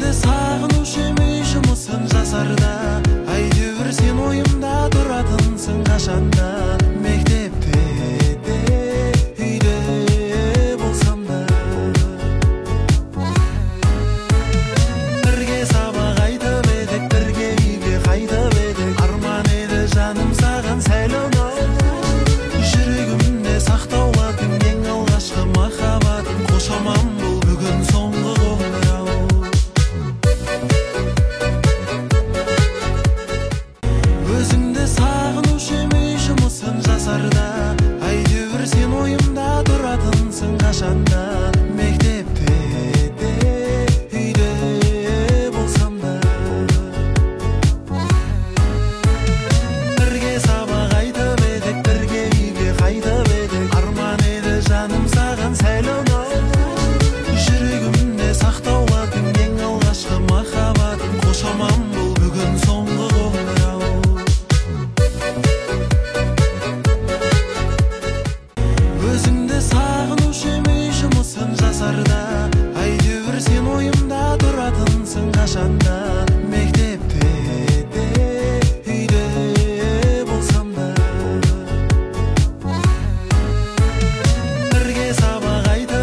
Өзіңді сағынушы емей жұмысын жасарда, әйтеуір сен ойымда тұратынсың қашанда. Мектепте де, үйде болсам да, бірге сабақ айтып едік, бірге үйге қайтып едік. Арман еді жаным саған сәл ұнау, жүрегімде сақтауладың ең алғашқы махаббатым. Қошаман бұл бүгін соңғы қоңырау. Өзіңді сағынушы емей жұмысын жасарда, әйтеуір сен ойымда тұратынсың қашанда. Мектепте де, үйде болсам да, бірге сабақ айтып едік, бірге үйге қайтып едік. Арман еді жаным саған сәл ұнау, жүрегімде сақтауладың ең алғашқы махаббатым. Қошаман бұл бүгін соңғы қоңырау. Өзіңді сағынушы емей жұмысын жасарда,